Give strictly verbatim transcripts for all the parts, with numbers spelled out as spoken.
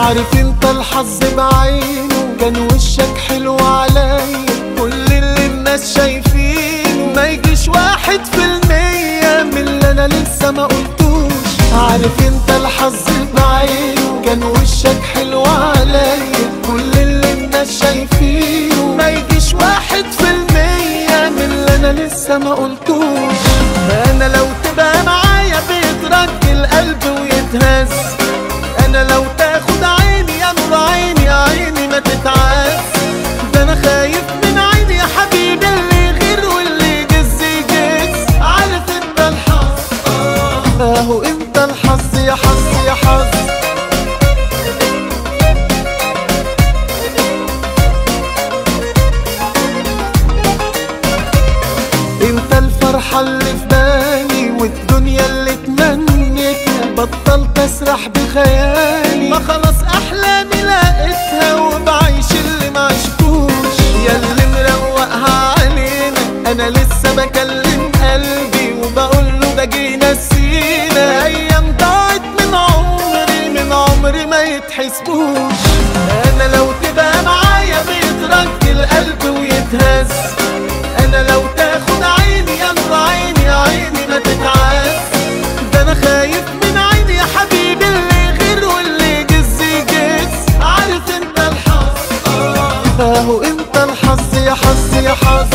عارف انت الحظ بعينه كان وشك حلو عليا، كل اللي الناس شايفينه ما يجيش واحد في المية من اللي انا لسه ما قلتوش. عارف انت الحظ بعينه كان وشك حلو عليا، كل اللي الناس شايفينه ما يجيش واحد في المية من اللي انا لسه ما قلتوش. انا لو تبقى معايا بيترك القلب ويتهز، انا لو تاخد عيني يا نور عيني يا عيني ما تتعز. ده انا خايف من عيني يا حبيبي اللي يغير واللي يجز يجز. عارف انت الحظ اهو انت الحظ يا حظ يا حظ. انت الفرحة اللي في بالي والدنيا اللي اتمنيتها، بطلت اسرح بخيالي ما خلاص احلامي لقيتها وبعيش اللي ما عشتوش. يا اللي مروقها علينا انا لسه بكلم قلبي وبقوله ده جينا نسينا ايام ضاعت من عمري من عمري ما يتحسبوش. انا لو تبقى معايا بيترك القلب ويتهز، انا لو تاخد عيني يا نور عيني يا عيني ما تتعز. ده انا خايف من عيني يا حبيبي اللي يغير واللي يجز يجز. عارف انت الحظ اهو انت الحظ يا حظ يا حظ.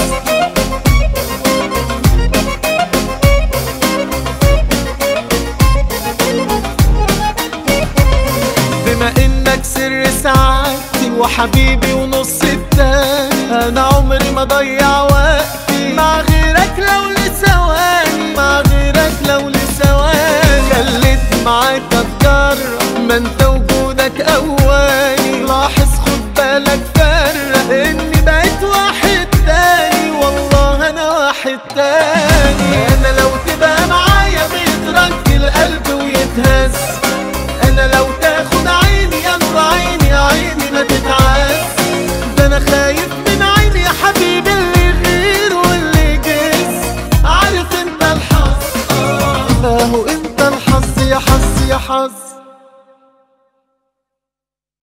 بما انك سر سعادتي وحبيبي ونص التاني، انا عمري ما ضيع